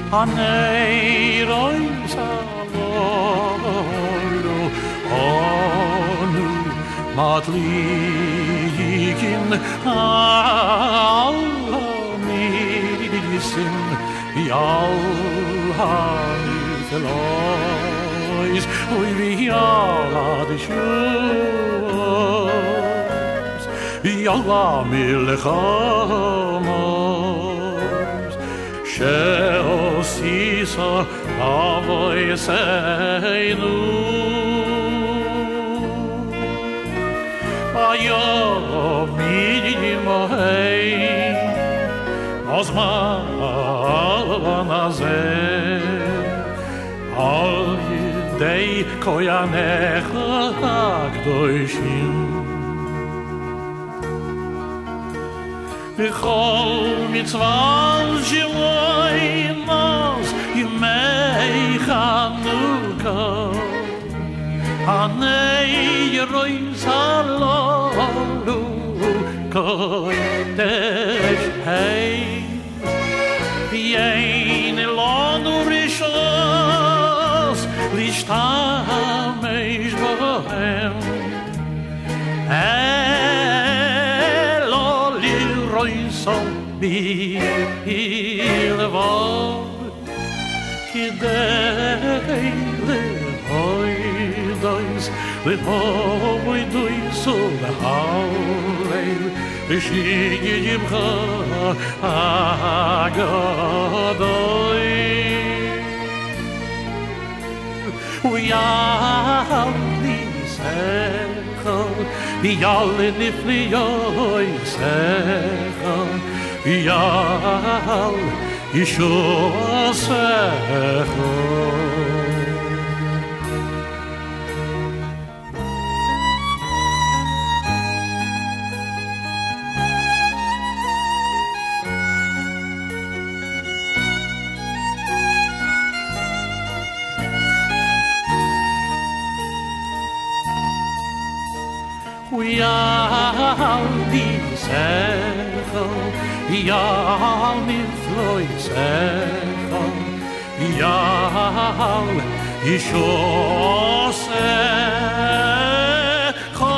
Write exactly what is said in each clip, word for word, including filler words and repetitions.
Hanei rois alolo Onu matlikin Alamisin Yalhamitelois Ui vi alad shus Yalamilchamos Sheosisa avoiseinu Ayomidimahei Ozmanazeh Al yidei koyanecha hagdoshim V'chol mitzvah shiloinos Yimei Chanukah Hanei yerois halolu kodesh hei V'yein elonu rishos Lishtamesh bohem Elo liroisom bilvod Kidei lehoidois Lehoidois ulehaleil V'shigimcha agadoi Uyal nisecho Yal niflioisecho Yal yishosecho Yal nisecho Yal nifloisecho Yal yishosecho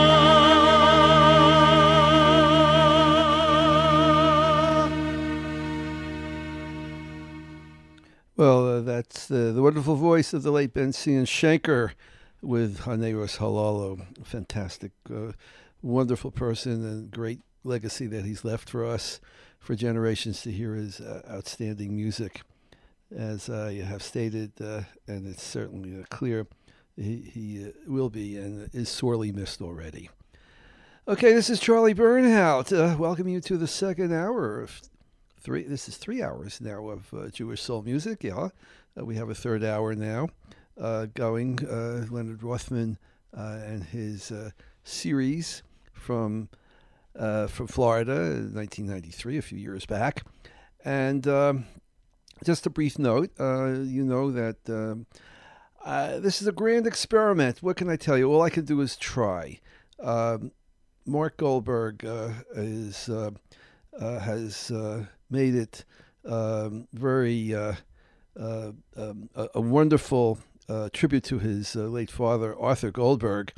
Well, uh, that's uh, the wonderful voice of the late Ben Zion Shenker with Haneiros Halalo. Fantastic, uh, wonderful person and great legacy that he's left for us, for generations to hear his uh, outstanding music. As I have stated, uh, and it's certainly uh, clear, he, he uh, will be and is sorely missed already. Okay, this is Charlie Bernhout. Uh, welcome you to the second hour of three. This is three hours now of uh, Jewish soul music. Yeah, uh, we have a third hour now. Uh, going, uh, Leonard Rothman uh, and his uh, series from uh, from Florida in nineteen ninety-three, a few years back. And um, just a brief note, uh, you know that um, uh, this is a grand experiment. What can I tell you? All I can do is try. Um, Mark Goldberg uh, is uh, uh, has uh, made it um, very uh, uh, um, a, a wonderful Uh, tribute to his uh, late father, Arthur Goldberg.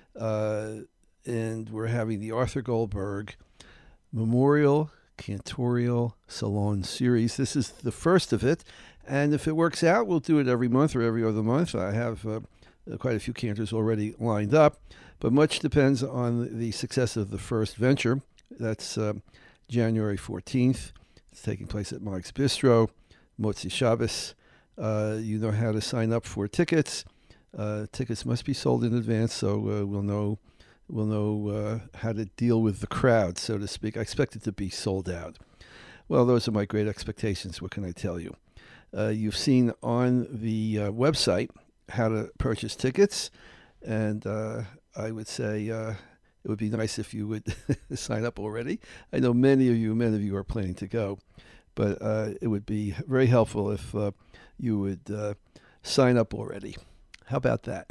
Uh, and we're having the Arthur Goldberg Memorial Cantorial Salon Series. This is the first of it. And if it works out, we'll do it every month or every other month. I have uh, quite a few cantors already lined up. But much depends on the success of the first venture. That's uh, January fourteenth. It's taking place at Mike's Bistro, Motzi Shabbos. Uh, you know how to sign up for tickets. Uh, tickets must be sold in advance, so uh, we'll know we'll know uh, how to deal with the crowd, so to speak. I expect it to be sold out. Well, those are my great expectations. What can I tell you? Uh, you've seen on the uh, website how to purchase tickets, and uh, I would say uh, it would be nice if you would sign up already. I know many of you, many of you are planning to go, but uh, it would be very helpful if uh, you would uh, sign up already. How about that?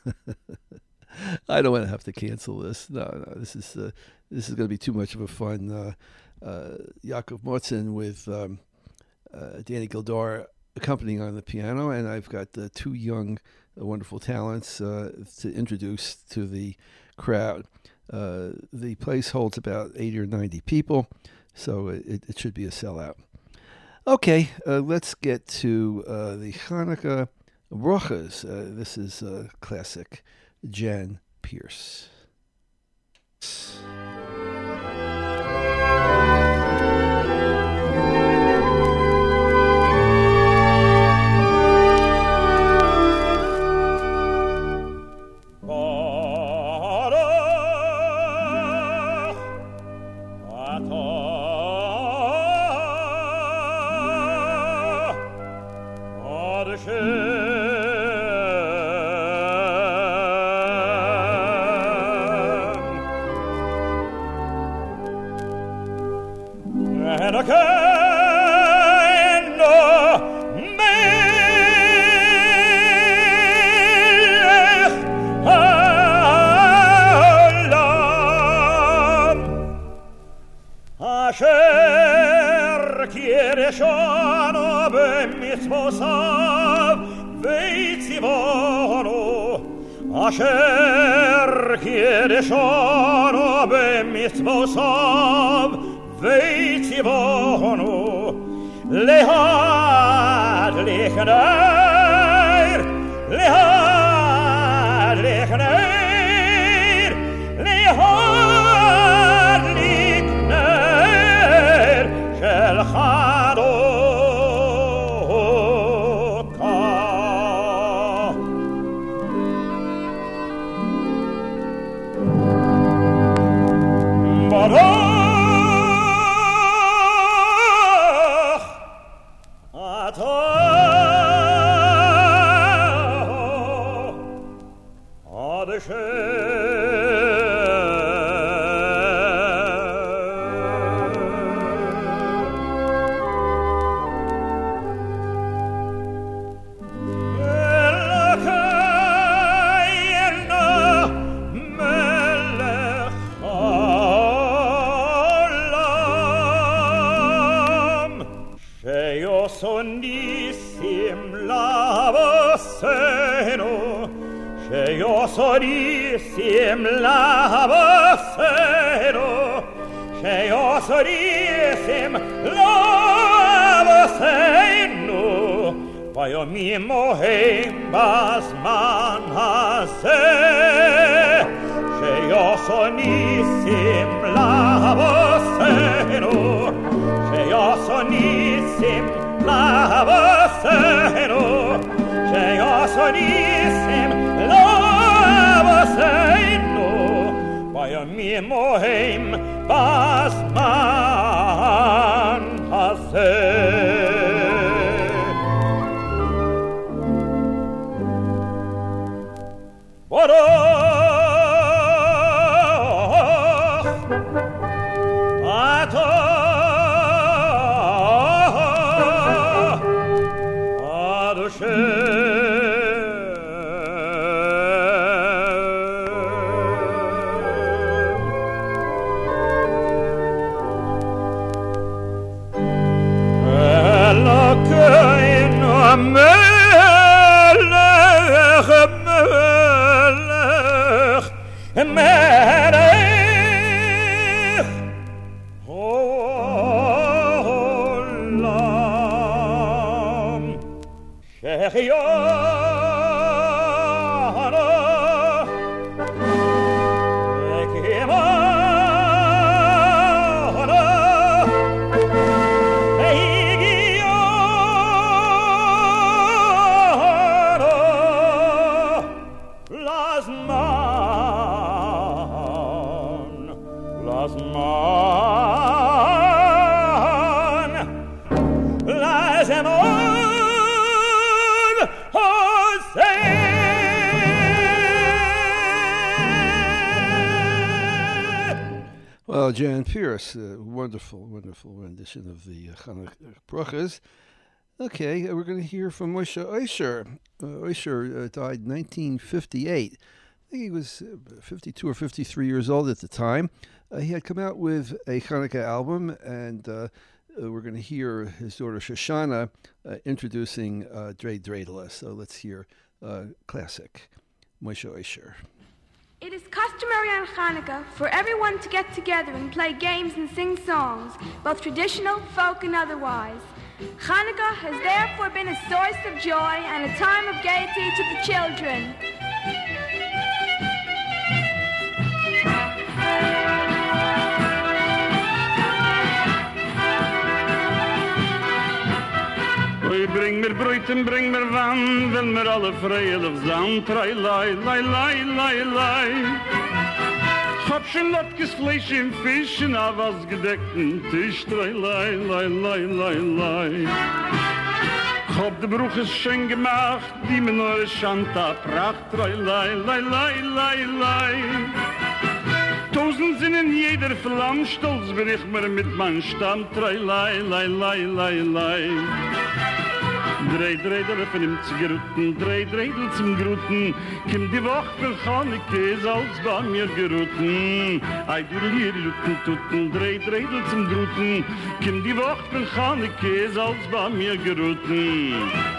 I don't want to have to cancel this. No, no, this is uh, this is going to be too much of a fun. Uh, uh, Yaakov Motzen with um, uh, Danny Gildar accompanying on the piano, and I've got the two young, uh, wonderful talents uh, to introduce to the crowd. Uh, the place holds about eighty or ninety people, so it, it should be a sellout. Okay, uh, let's get to uh, the Hanukkah Brochas. Uh, this is a classic, Jan Pierce. Asher Kiddushonu b'mitzvosav v'tzivonu lehadlik ner, lehadlik ner, lehadlik ner shel Chanukah. Sorissim lavaseno, Sheo sorissim lavaseno, Vayomim mohem bazman hazeh, Sheo sorissim lavaseno, Sheo sorissim lavaseno, Sheo sorissim Seinu, Vayomim mohem bazman hazeh. Baruch atah Adoshem. Melech, Melech, Melech, Olam, Shechianu, Ekimanu, Well, Jan Pierce, a wonderful, wonderful rendition of the uh, Hanukkah Brochas. Okay, uh, we're going to hear from Moshe Oisher. Uh, Oisher uh, died in nineteen fifty-eight. I think he was uh, fifty-two or fifty-three years old at the time. Uh, he had come out with a Hanukkah album, and uh, uh, we're going to hear his daughter Shoshana uh, introducing uh, Dre Dreidela. So let's hear uh, classic Moshe Osher. It is customary on Hanukkah for everyone to get together and play games and sing songs, both traditional, folk, and otherwise. Hanukkah has therefore been a source of joy and a time of gaiety to the children. Oy, bring mir brood en bring mir wijn, wil mir alle vredig zijn. Trai, lai, lai, lai, lai, lai. Hab schon Latkes Fleisch im Fisch und a was gedeckten Tisch. Trai, lai, lai, lai, lai, lai. Hab de Bruches schön gemacht, die mir neue Schanta pracht. Trai, lai, lai, lai, lai, lai. Tausend sind in jeder Flamm, stolz bin ich mir mit mein Stamm. Trai, lai, lai, lai, lai, lai. Drei Dreidel von ihm zu geruten, drei Dreidel zum Gruten. Kim die Woche für Chaneke ist als bei mir geruten. Ei du hier luten tuten, drei Dreidel zum Gruten. Kim die Woche für Chaneke ist als bei mir geruten.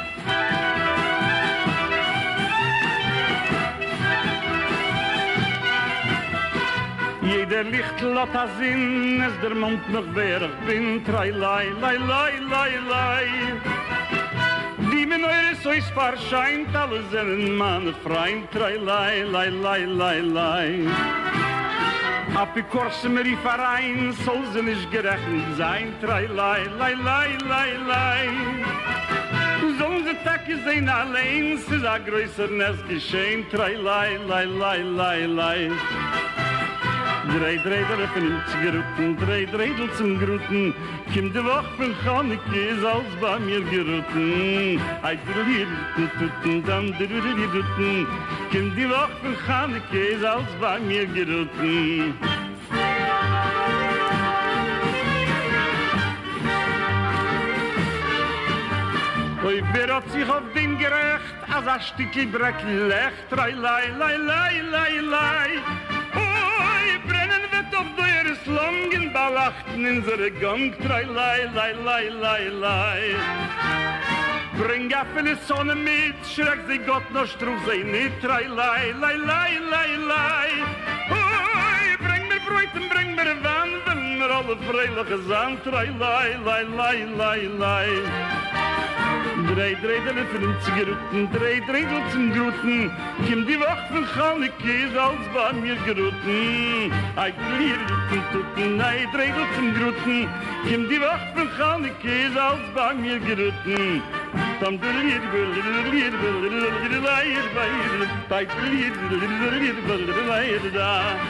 Jeder Lichtel hat a Sinn, es der Mond noch wer ich bin. Trai, lai, lai, lai, lai, lai. Die men eure sois verscheint, alle sind meine Freund. Trai, lai, lai, lai, lai, lai. Apikorse mir die Verein, soll sie nicht gerechnet sein. Trai, lai, lai, lai, lai, lai. Sollen sie Tage sehen allein, es ist ein größer Nest geschehen. Trai, lai, lai, lai, lai, lai. Drei Dreidel von ihm zu geruten, drei Dreidel zum Gruten. Kim de Woche von Chaneke ist als bei mir geruten. Ei drülir tuten, dann drülir tuten. Kim de Woche von Chaneke ist als bei mir geruten. Oi, wer hat sich auf dem gerecht, als ein Stückchen Breckl lecht. Lai, lai, lai, lai, lai, lai. Brennen wird auf teures langen Ballachten in seine Gang. Trai, lai, lai, lai, lai, lai. Bring a viele Sonne mit, schreck sie Gott noch struf sie nicht. Trai, lai, lai, lai, lai, lai. Oi, bring mir Brötchen, bring mir Wein, wenn mir alle freiliche sein. Trai, lai, lai, lai, lai, lai. Drei Dreidel von ihm zu geruten, drei Dreidel zum Gruten. Kim die Woche von Chaneke ist als bei mir geruten. Ei Dreidel tuten, ei Dreidel zum Gruten. Kim die Woche von Chaneke ist als bei mir geruten. Tam der Lied, der Lied, der Lied, der Lied, der Lied,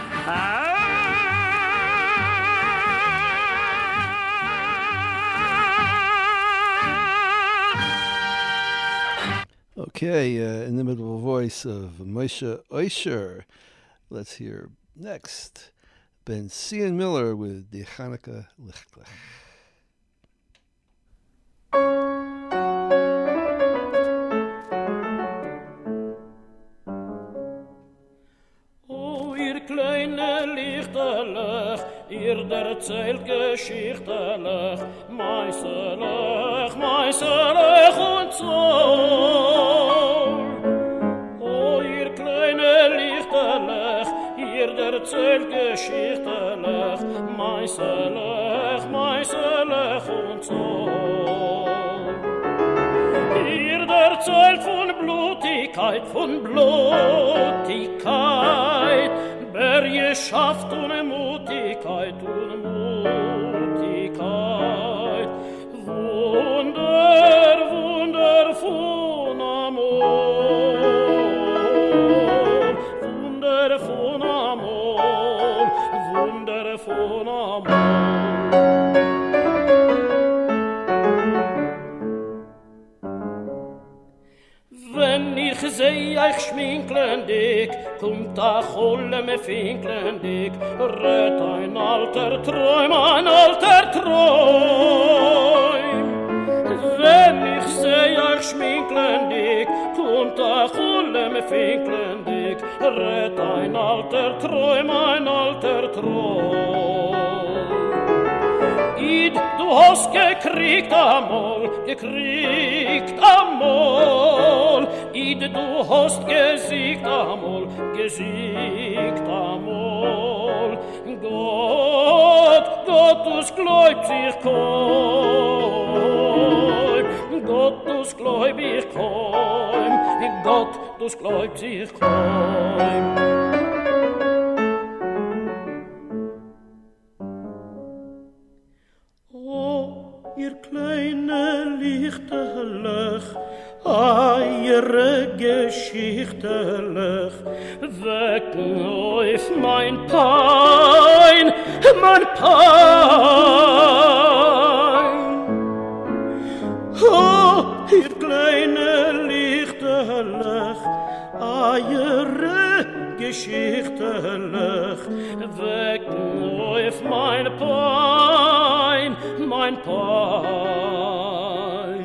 Okay, uh, inimitable voice of Moshe Osher. Let's hear next Ben Cian Miller with the Hanukkah Lichtlech. O, ihr kleine Lichterlech, ihr erzählt Geschichtelech, Meiselech, Meiselech und Zoll. O, ihr kleine Lichterlech, ihr erzählt Geschichtelech, Meiselech, Meiselech und Zoll. Ihr erzählt von Blutigkeit, von Blutigkeit, Bergeschaft und Mutigkeit und Mutigkeit. Wunder, Wunder von Amor, Wunder von Amor, Wunder von Amor. Wenn ich seh euch schminklendig, kommt a Cholle me finklendig, rät ein alter Träum, ein alter Träum. Wenn ich seh euch schminklendig, kommt a Cholle me finklendig, rät ein alter Träum, ein alter Träum. Id, du hast gekriegt amol, gekriegt amol. Id, du hast gesiegt amol, gesiegt amol. Gott, Gott, du's gläubt sich kaum. Gott, du's gläubt sich kaum. Gott, du's gläubt sich kaum. Ihr kleine Lichterlech, eure Geschichterlech, wecken auf mein Pein, mein Pein. Oh, ihr kleine Lichterlech, eure Geschichterlech, wecken auf mein Pein, mein Pein.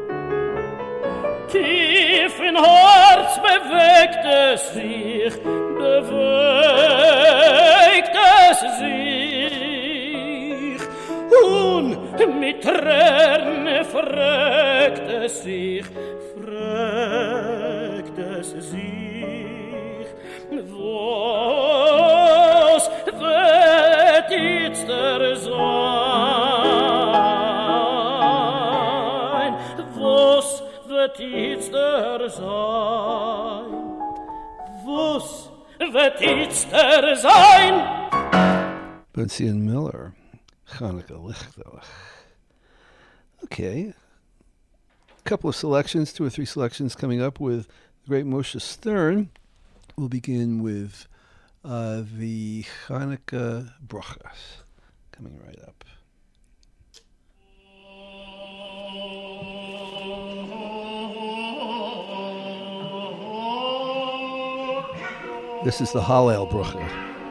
Tief in Herz bewegt es sich, bewegt es sich, und mit Tränen fragt es sich, fragt es sich, was wird jetzt der sein? Was wird jetzt der sein? Was wird jetzt der sein? Bernstein and Miller, Chanukah Lichterlech. Okay. A couple of selections, two or three selections coming up with the great Moshe Stern. We'll begin with uh, the Chanukah Brachas, coming right up. This is the Hallel Bracha.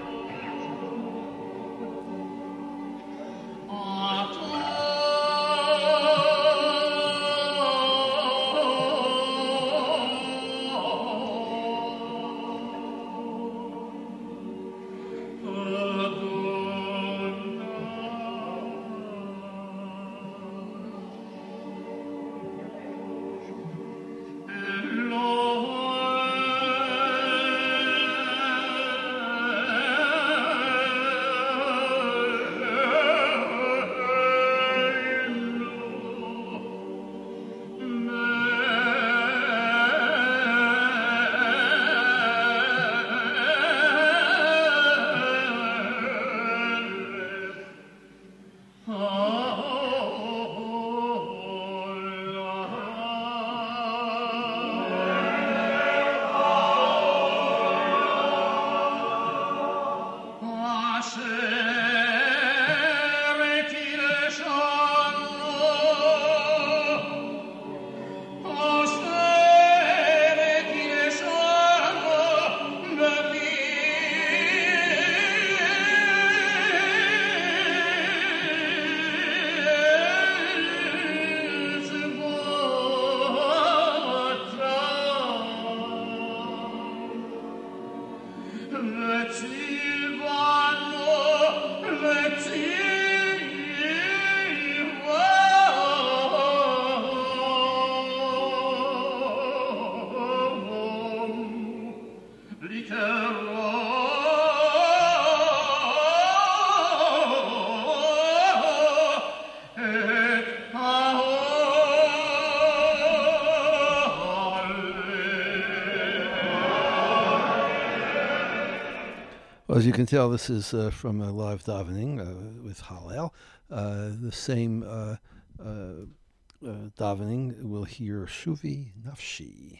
As you can tell, this is uh, from a live davening uh, with Hallel. Uh, the same uh, uh, uh, davening we'll hear Shuvi Nafshi.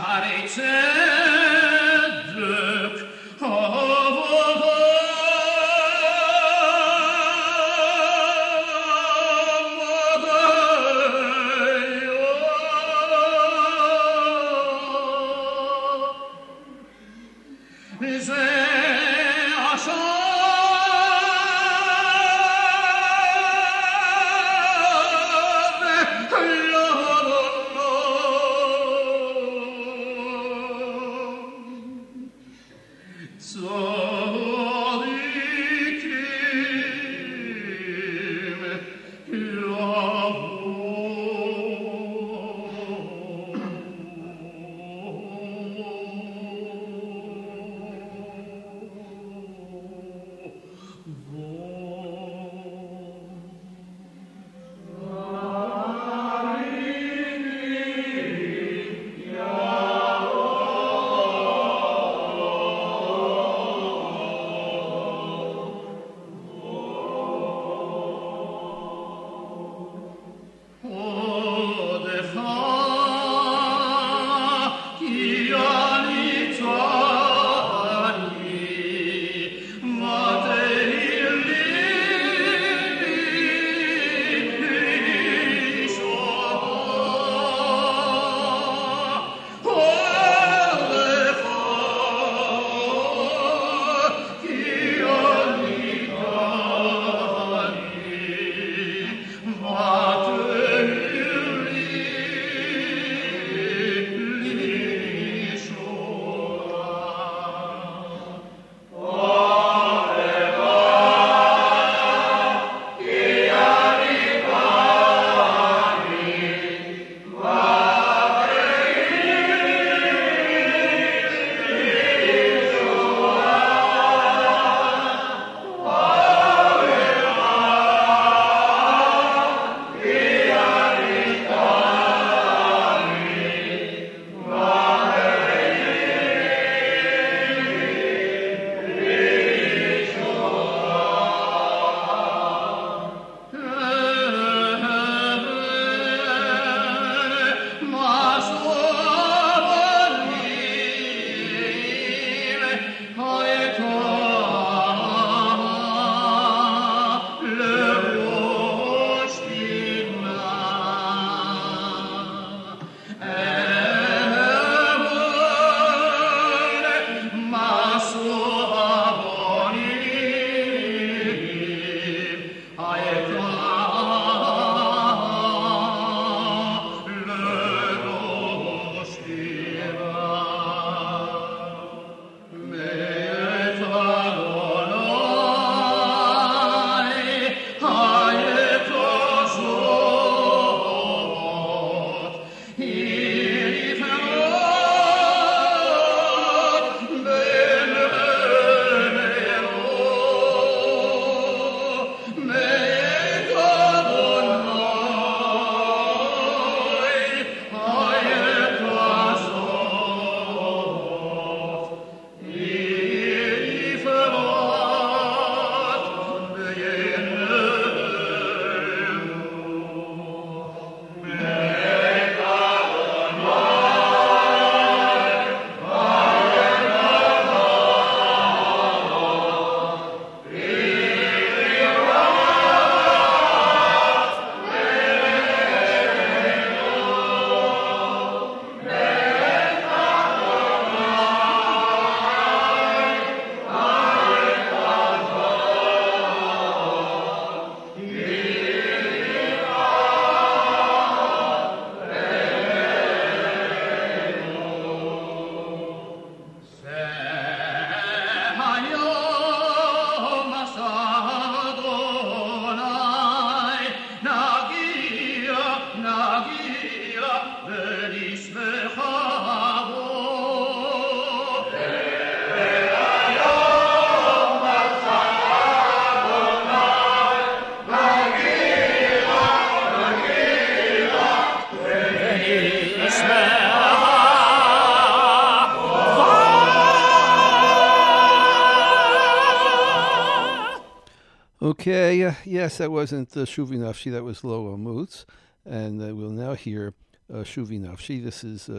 שערי צדק Okay, uh, yes, that wasn't uh, Shuvi Nafshi, that was Lo Amutz. And uh, we'll now hear uh, Shuvi Nafshi. This is uh,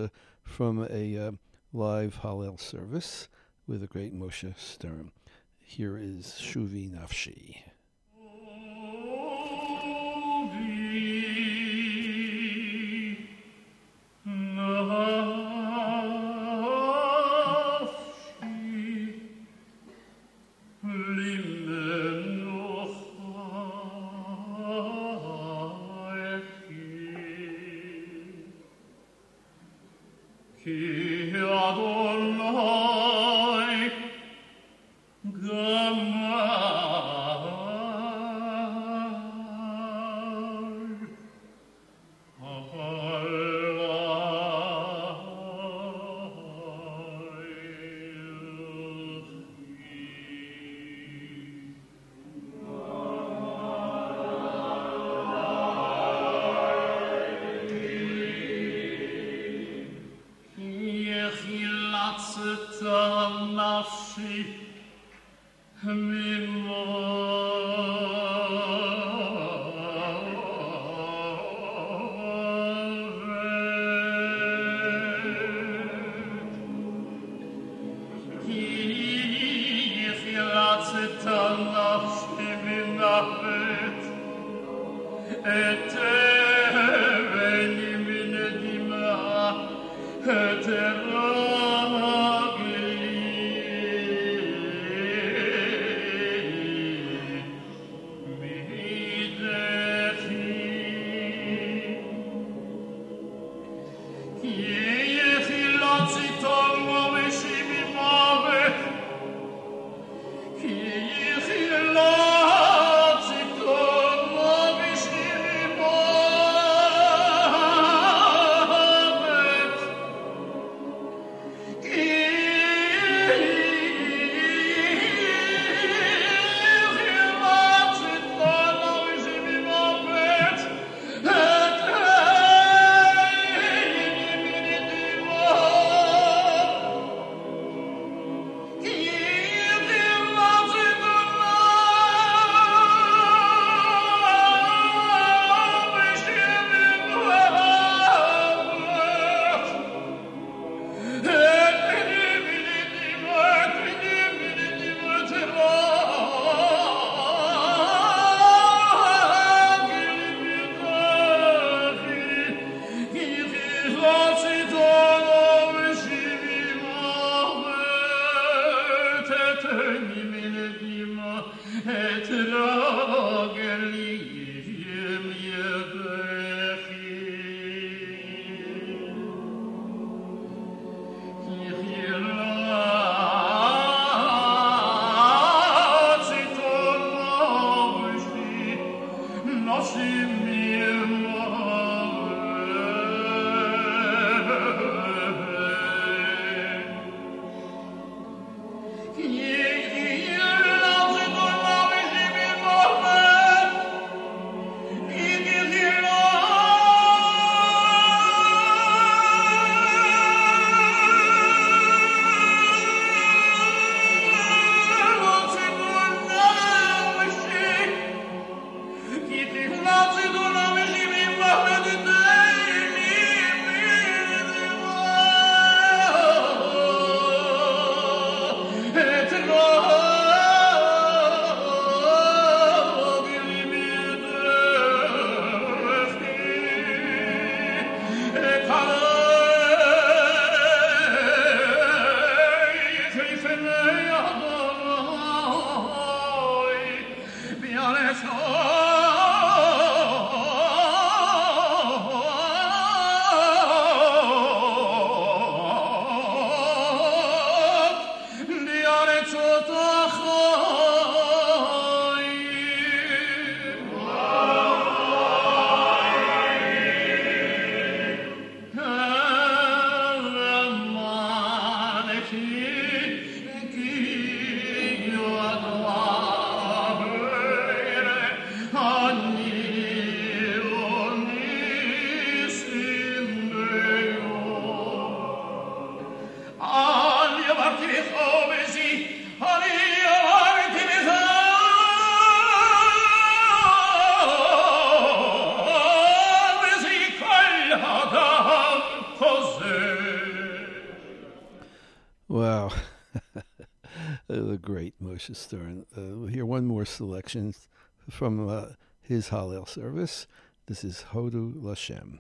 from a uh, live Hallel service with the great Moshe Stern. Here is Shuvi Nafshi. the great Moshe Stern. Uh, we'll hear one more selection from uh, his Hallel service. This is Hodu Lashem.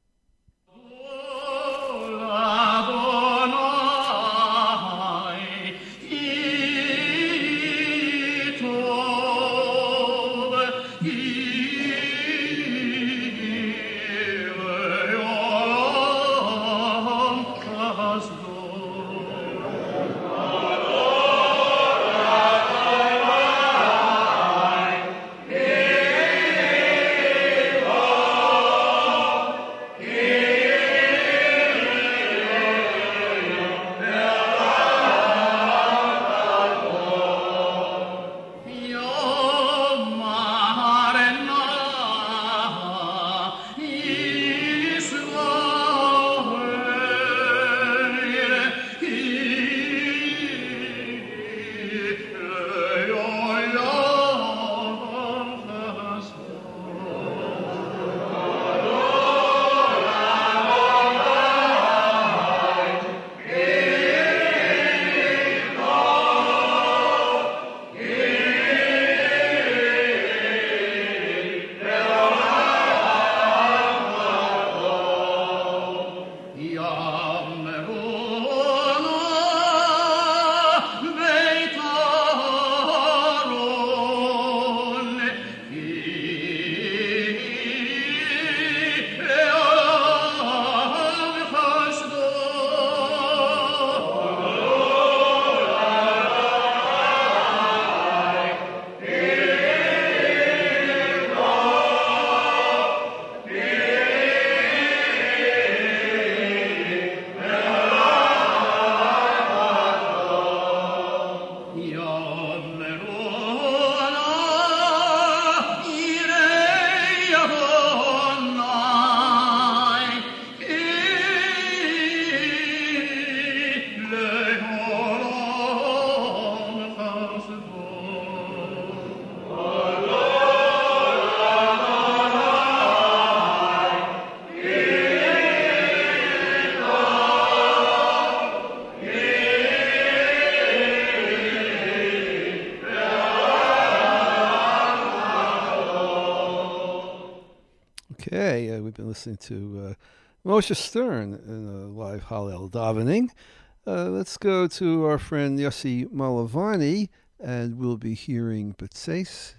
Okay, uh, we've been listening to uh, Moshe Stern in a live Hallel davening. Uh, let's go to our friend Yossi Malavani, and we'll be hearing B'tzeis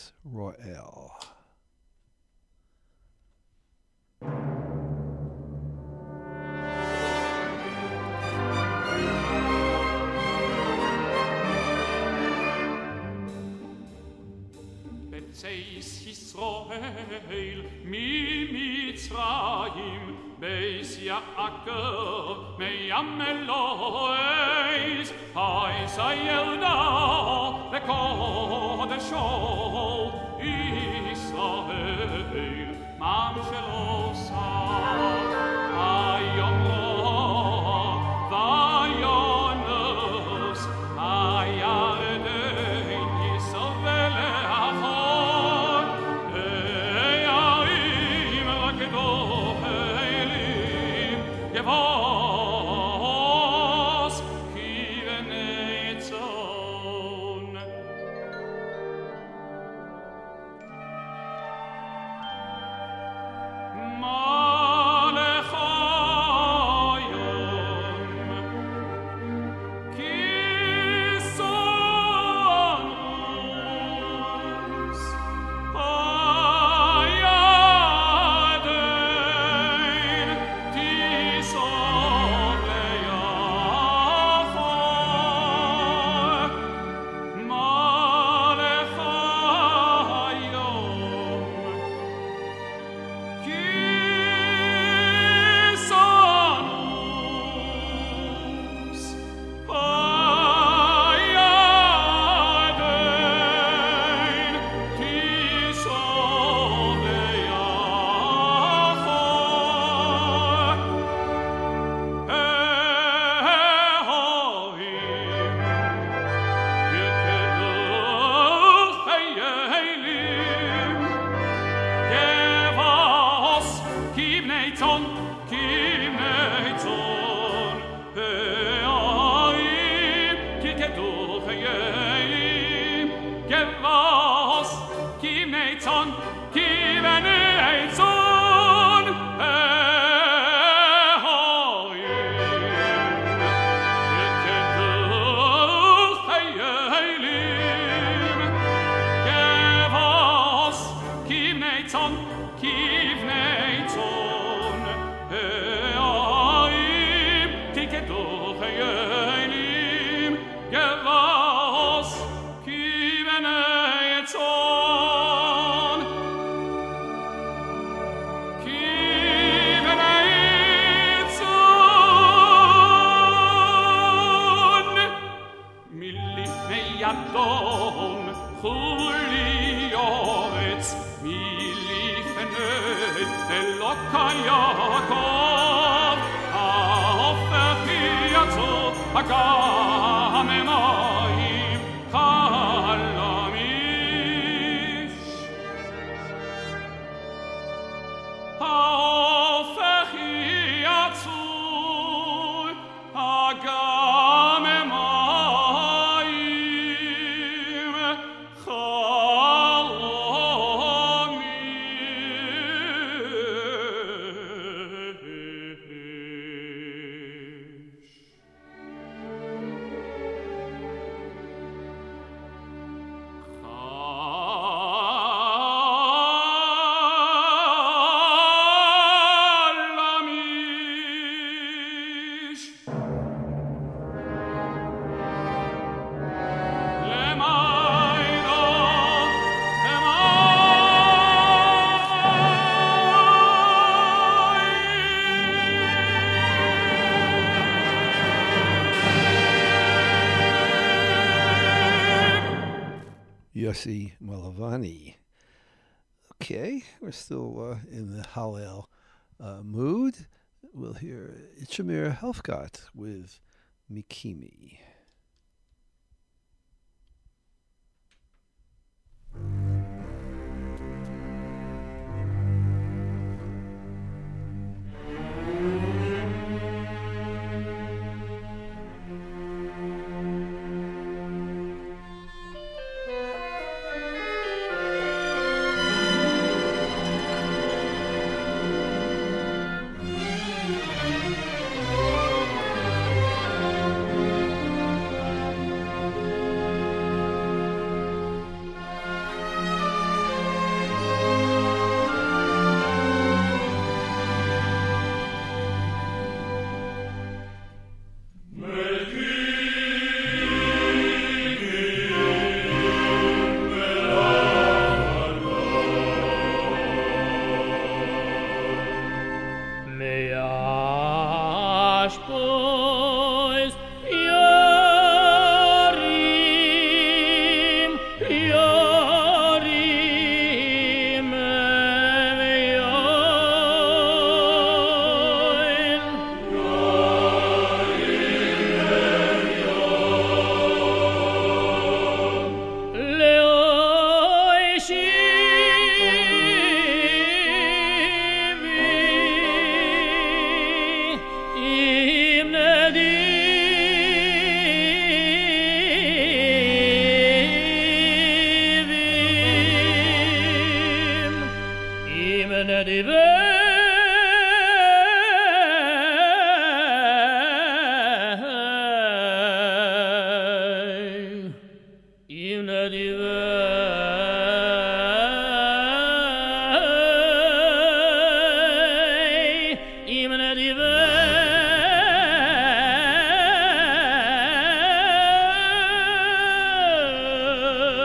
Yisrael. B'tzeis Yisrael mi Mitzrayim Beis Yaakov meyam Elohes Hayzayelda v'kodesho Yisrael mam shelo sar Hayomro v'yonos Hayarden Yisrael le'achor Eyaim rakedoh elim Yevos kivenetzon Hey Yossi Malavani. Okay, we're still uh, in the Hallel uh, mood. We'll hear Itchamir Helfgott with Mikimi.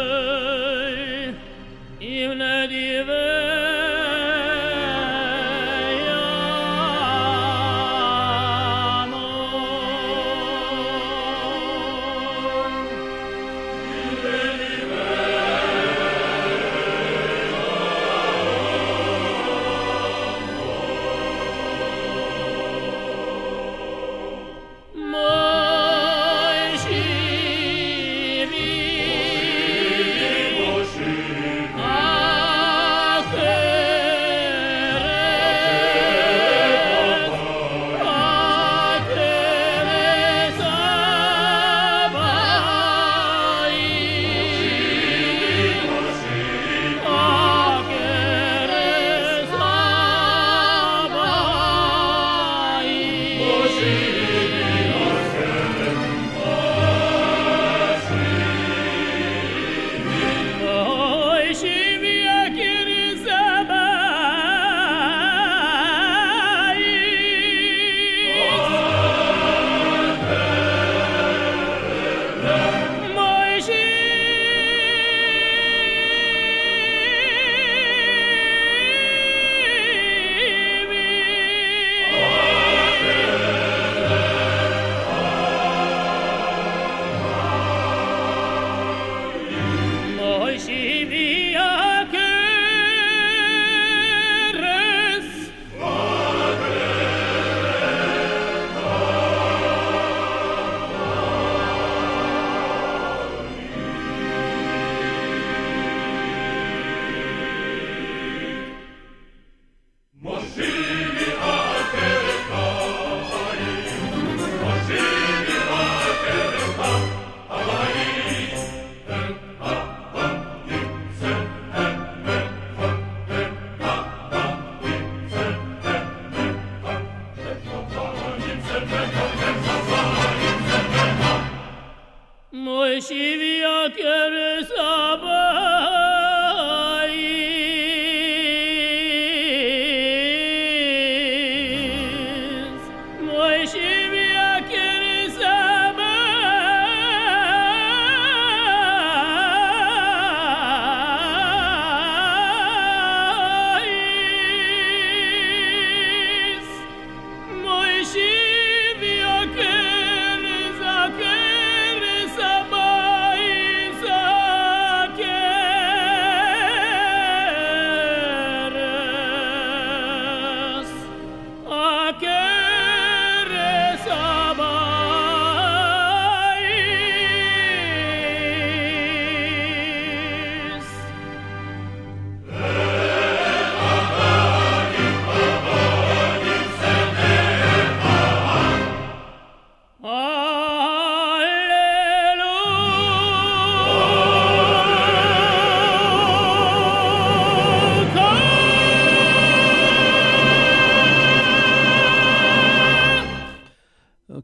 Im ne dive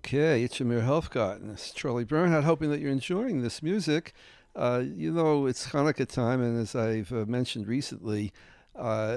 Okay, it's Shamir Helfgott. It's Charlie Bernhardt, hoping that you're enjoying this music. Uh, you know, it's Hanukkah time, and as I've uh, mentioned recently, uh,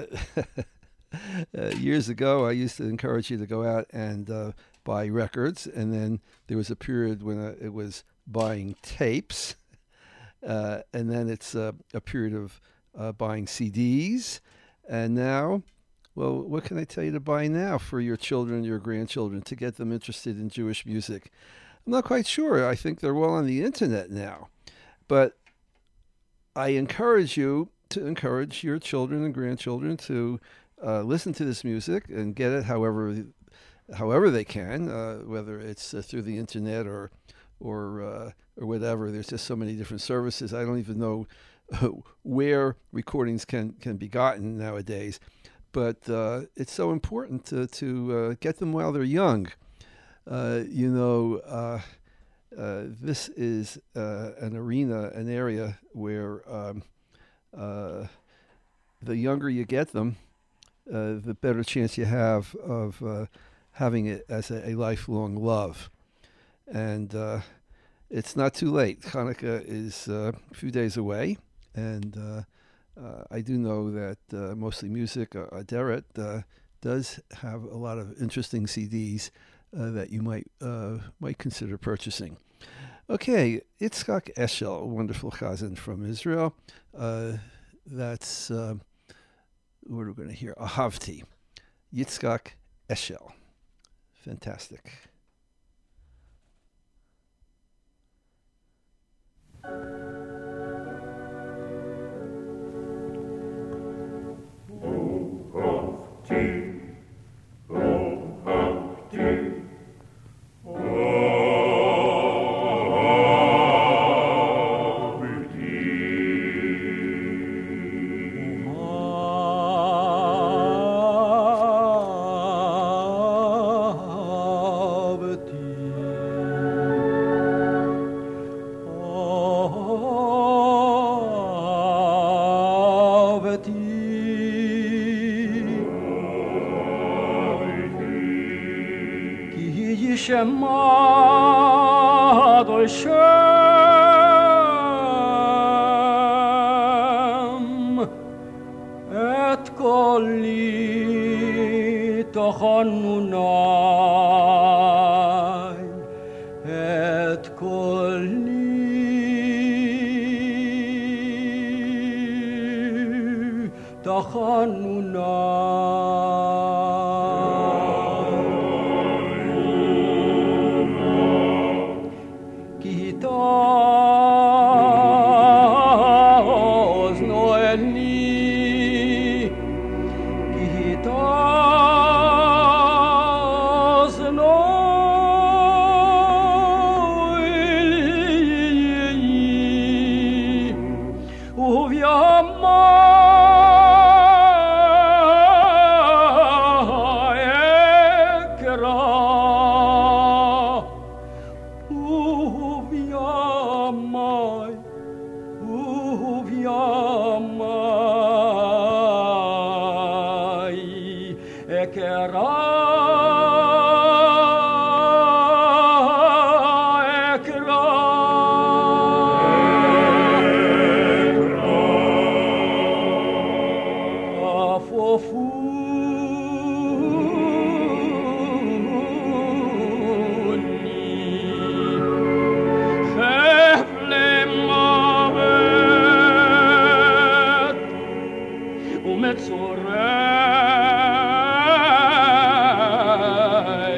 uh, years ago, I used to encourage you to go out and uh, buy records, and then there was a period when uh, it was buying tapes, uh, and then it's uh, a period of uh, buying C Ds, and now, well, what can I tell you to buy now for your children, your grandchildren, to get them interested in Jewish music? I'm not quite sure. I think they're all on the internet now. But I encourage you to encourage your children and grandchildren to uh, listen to this music and get it however however they can, uh, whether it's uh, through the internet or or uh, or whatever. There's just so many different services. I don't even know where recordings can, can be gotten nowadays. But uh, it's so important to, to uh, get them while they're young. Uh, you know, uh, uh, this is uh, an arena, an area where um, uh, the younger you get them, uh, the better chance you have of uh, having it as a, a lifelong love. And uh, it's not too late. Hanukkah is uh, a few days away, and uh, Uh, I do know that uh, Mostly Music, uh, Aderet, uh, does have a lot of interesting C Ds uh, that you might uh, might consider purchasing. Okay, Yitzhak Eshel, a wonderful chazan from Israel. Uh, that's uh, what we're going to hear. Ahavti, Yitzhak Eshel. Fantastic. Umet zorei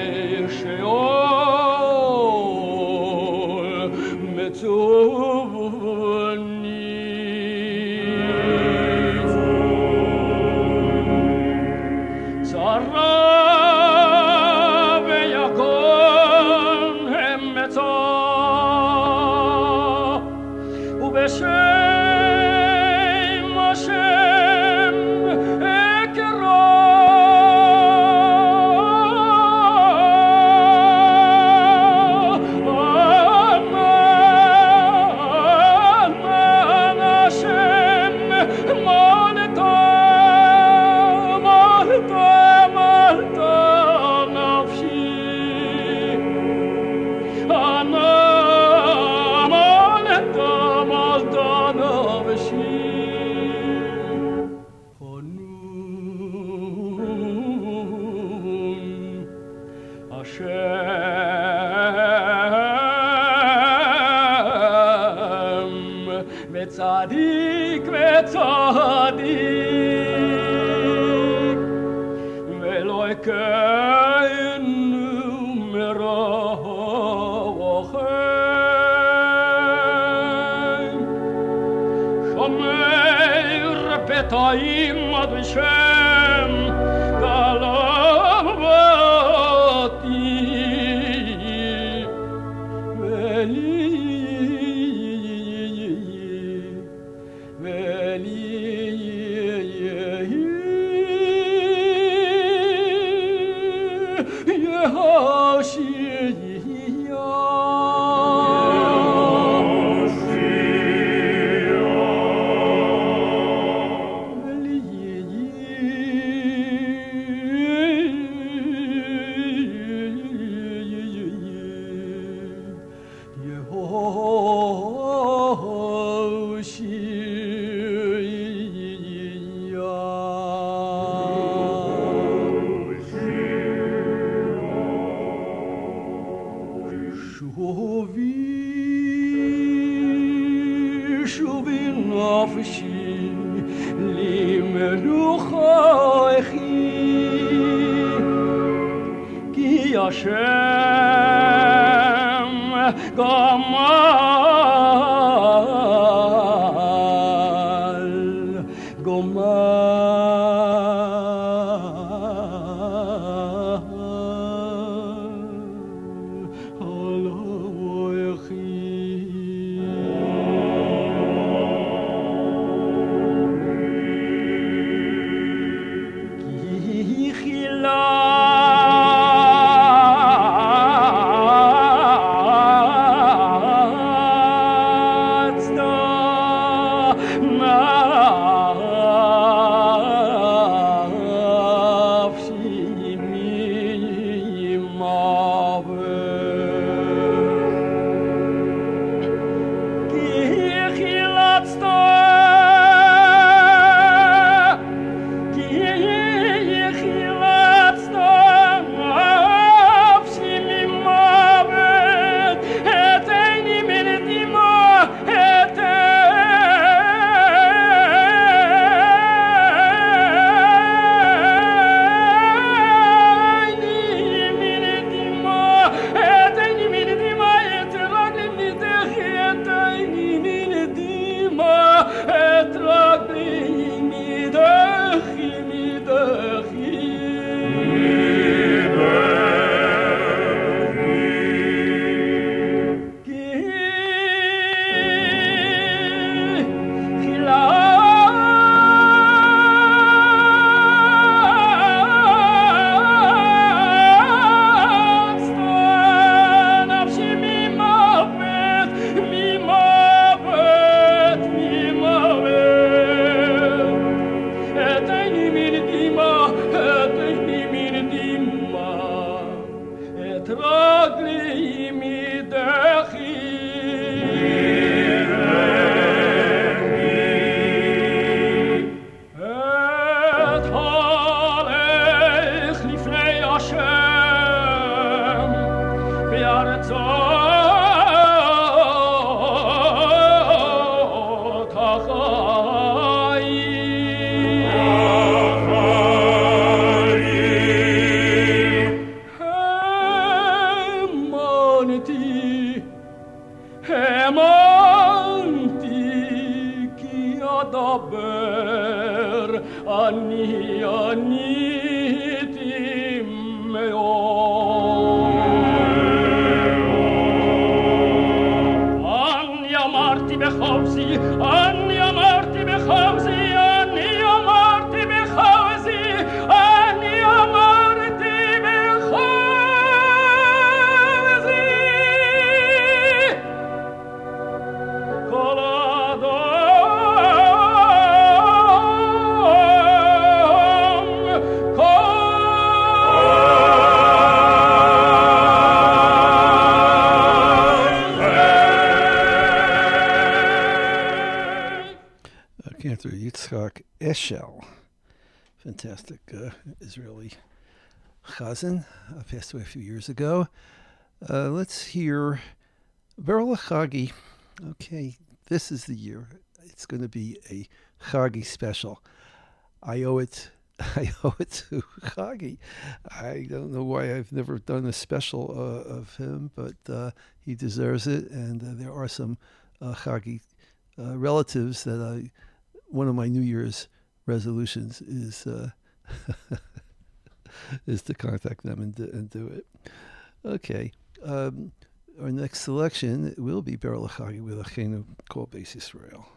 Taim ad Shem galavati veli veli Eshel, fantastic uh, Israeli chazan, uh, passed away a few years ago. Uh, let's hear Berla Chagi. Okay, this is the year. It's going to be a Chagi special. I owe it I owe it to Chagi. I don't know why I've never done a special uh, of him, but uh, he deserves it. And uh, there are some uh, Chagi uh, relatives that I. One of my New Year's resolutions is uh, is to contact them and do, and do it. Okay. Um, our next selection will be Beryl Chagi with Achenu called Beis Yisrael.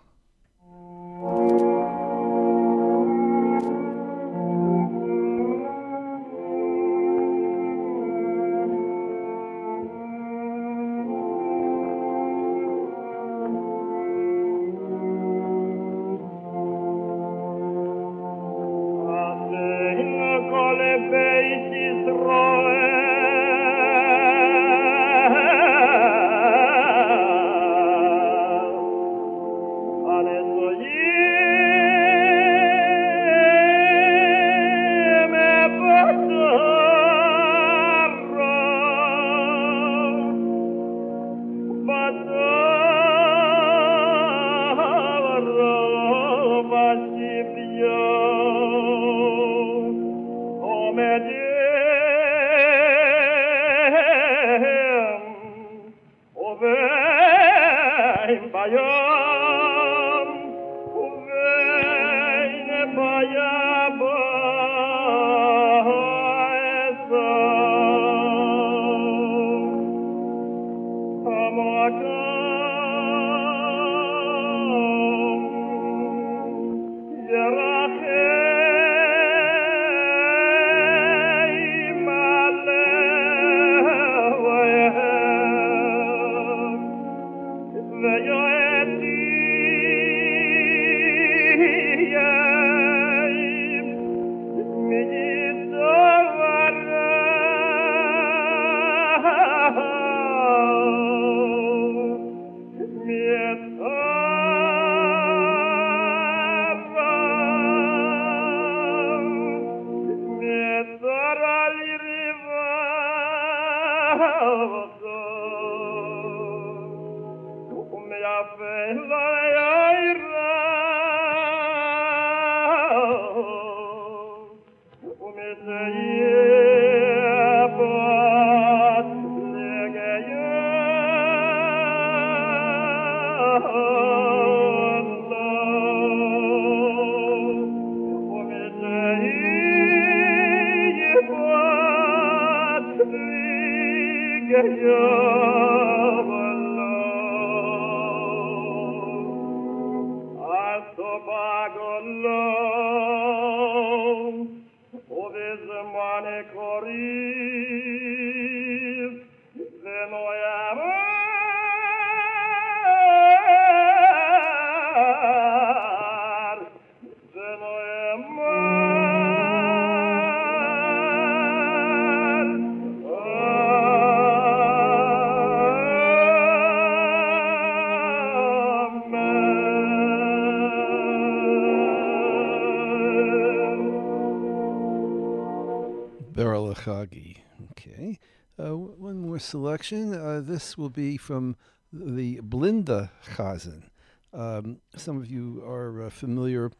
Beryl Chagi. Okay. Uh, one more selection. Uh, this will be from the Blinda Chazan. Um, some of you are uh, familiar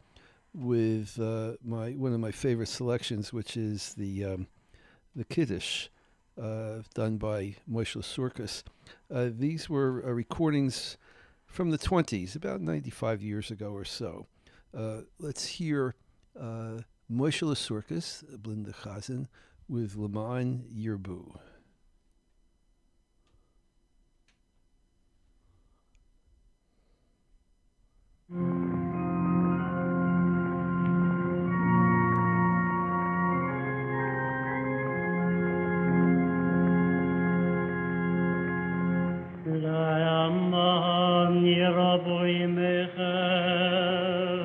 with uh, my one of my favorite selections, which is the um, the Kiddush, uh, done by Moshe Surkis. Uh, these were uh, recordings from the twenties, about ninety-five years ago or so. Uh, let's hear uh, Moshe Surkis, Blinda Chazan, with L'Ma'an Yirbu. L'Ma'an Yirbu Yimechem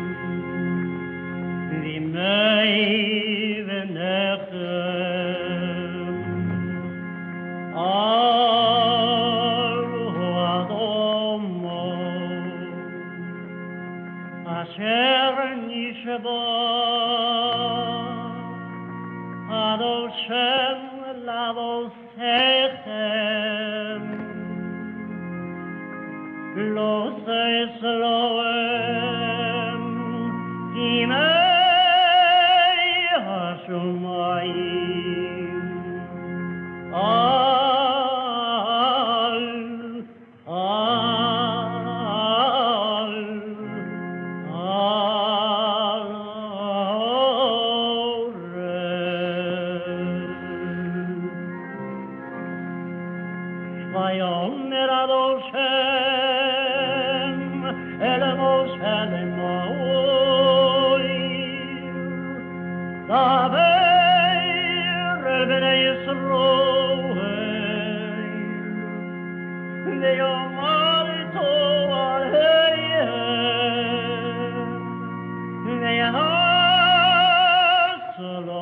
V'mei v'nechem Aru Adomo Asher Nishba Adoshem Lavosechem Lo seis loem Himei Shemayim Al Al Al Oreh Vayomer Adoshem El Moshe Lemoim Daber Bnei Yisroel Ve'yomar to Aleichem Ve'yas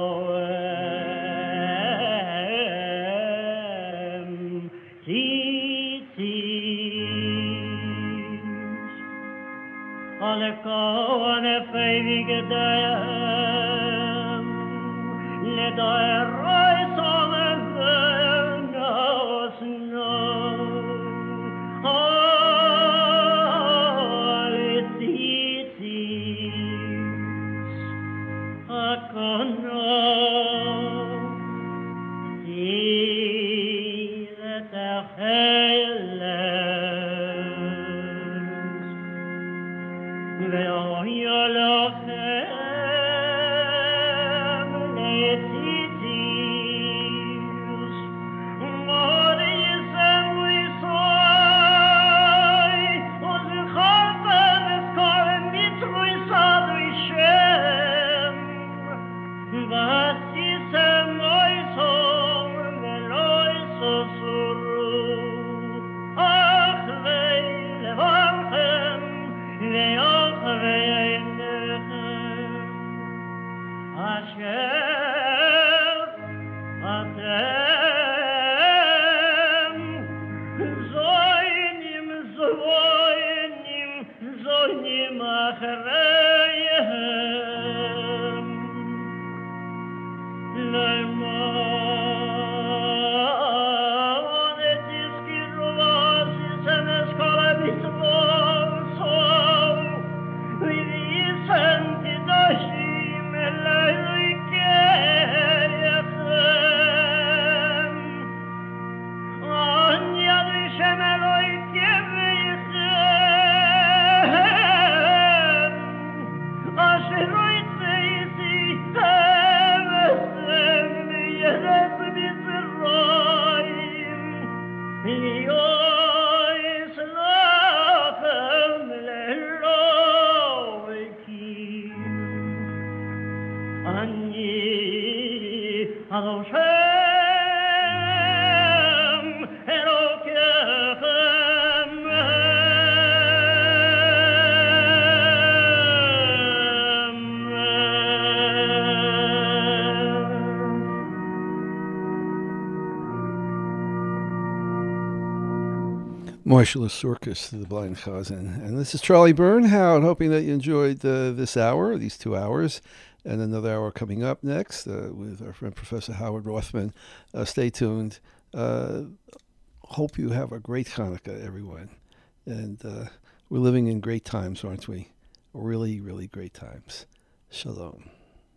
Lohem Tzitzis Alle Kohane feivige Dem Ledai Reis alle Venos no Alle Tzitzis Akono Tzitzis Acheles Ve'oyo lochem Letzitzis Mori yisem risoi Uzicholtem eskorem mitzvui sadui Shem Vasisem oisom veloisosuru Ach vei levarchem ve'och ve'einechem Asher atem zoinim zoinim zoinim achareihem Le'mon et iskiru v'asisem eskol ha'mitzvot so v'yisem tidoshim Elohikeyechem An yad Hashem Elohikeyechem Asher roitzeisi Evesem v'yeres Mitzrayim Yois lachem le'elohikim Ani Adoshem Elokechem Moshe Lasurkis to the Blind Chazan. And this is Charlie Bernhout, hoping that you enjoyed uh, this hour, these two hours, and another hour coming up next uh, with our friend Professor Howard Rothman. Uh, stay tuned. Uh, hope you have a great Hanukkah, everyone. And uh, we're living in great times, aren't we? Really, really great times. Shalom.